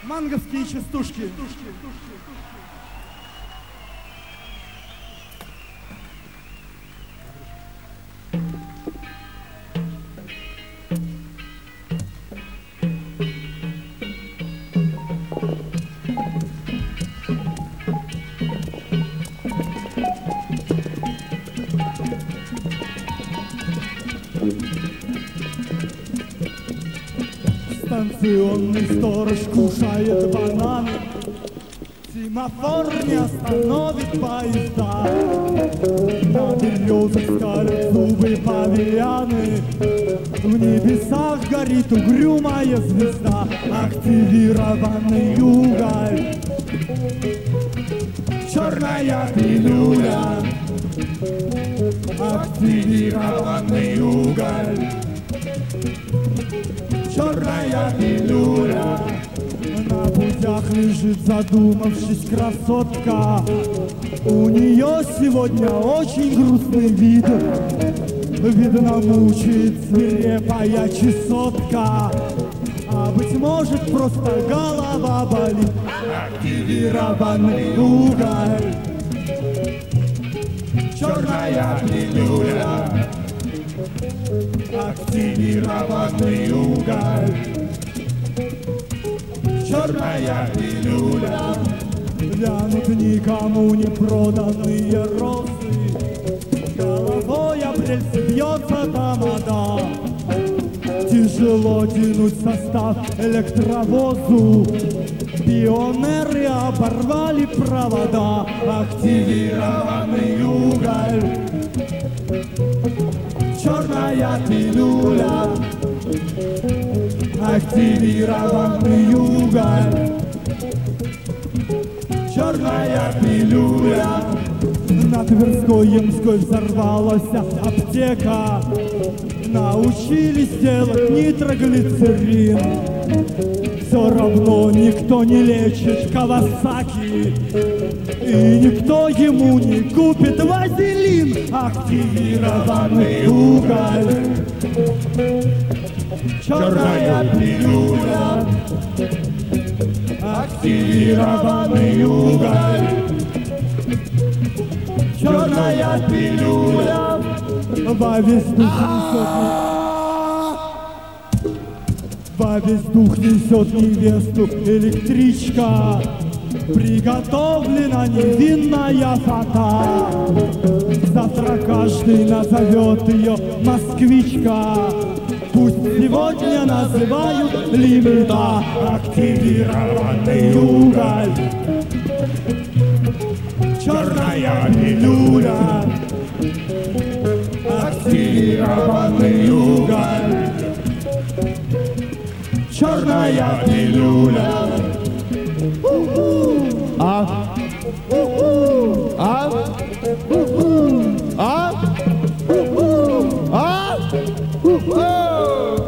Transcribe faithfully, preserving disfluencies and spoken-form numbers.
Манговские частушки. Станционный сторож кушает бананы, семафор не остановит поезда. На березах скалят зубы павианы, в небесах горит угрюмая звезда. Активированный уголь, черная пилюля. Активированный уголь, черная пилюля. На путях лежит, задумавшись, красотка. У нее сегодня очень грустный вид. Видно, мучает свирепая чесотка, а быть может, просто голова болит. Активированный уголь, черная пилюля. Активированный уголь, черная пилюля. Вянут никому не проданные розы, головой апрель бьется тамада. Тяжело тянуть состав электровозу, пионеры оборвали провода. Активированный уголь, черная пилюля. Активированный уголь, черная пилюля. На Тверской Ямской взорвалась аптека, научились делать нитроглицерин. Все равно никто не лечит Кавасаки, и никто ему не купит вазелин. Активированный уголь, черная пилюля. Активированный уголь, черная пилюля. Во весь дух несет, во весь дух несет невесту электричка. Приготовлена невинная фата, завтра каждый назовет ее москвичка. Пусть сегодня называют лимита. Активированный уголь, черная пилюля. Активированный уголь, черная пилюля. А? А? А? А? А?